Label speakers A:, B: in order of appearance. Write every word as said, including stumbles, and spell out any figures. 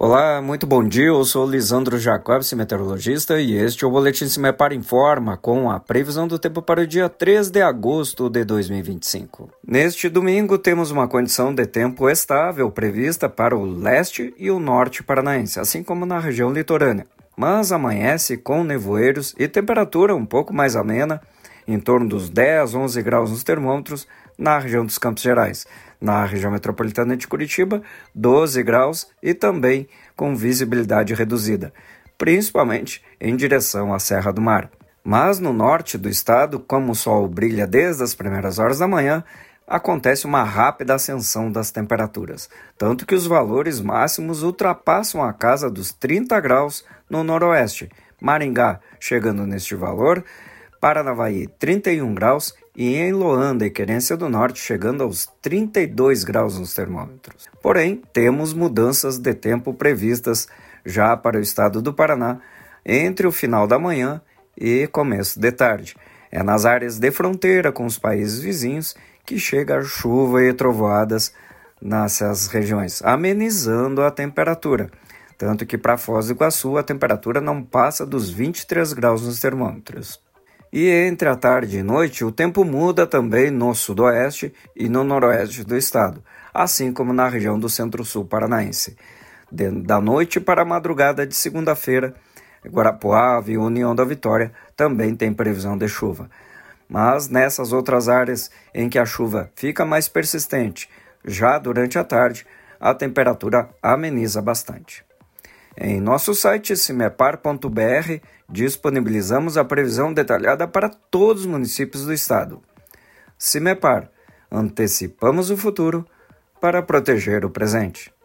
A: Olá, muito bom dia, eu sou Lisandro Jacobs, meteorologista, e este é o Boletim Cimepar Informa com a previsão do tempo para o dia três de agosto de dois mil e vinte e cinco. Neste domingo temos uma condição de tempo estável prevista para o leste e o norte paranaense, assim como na região litorânea, mas amanhece com nevoeiros e temperatura um pouco mais amena, em torno dos dez, onze graus nos termômetros na região dos Campos Gerais. Na região metropolitana de Curitiba, doze graus e também com visibilidade reduzida, principalmente em direção à Serra do Mar. Mas no norte do estado, como o sol brilha desde as primeiras horas da manhã, acontece uma rápida ascensão das temperaturas, tanto que os valores máximos ultrapassam a casa dos trinta graus no noroeste, Maringá chegando neste valor, Paranavaí trinta e um graus e em Loanda e Querência do Norte chegando aos trinta e dois graus nos termômetros. Porém, temos mudanças de tempo previstas já para o estado do Paraná entre o final da manhã e começo de tarde. É nas áreas de fronteira com os países vizinhos que chega a chuva e trovoadas nessas regiões, amenizando a temperatura. Tanto que para Foz do Iguaçu a temperatura não passa dos vinte e três graus nos termômetros. E entre a tarde e noite, o tempo muda também no sudoeste e no noroeste do estado, assim como na região do centro-sul paranaense. De, da noite para a madrugada de segunda-feira, Guarapuava e União da Vitória também tem previsão de chuva. Mas nessas outras áreas em que a chuva fica mais persistente, já durante a tarde, a temperatura ameniza bastante. Em nosso site cimepar ponto b r disponibilizamos a previsão detalhada para todos os municípios do estado. Cimepar, antecipamos o futuro para proteger o presente.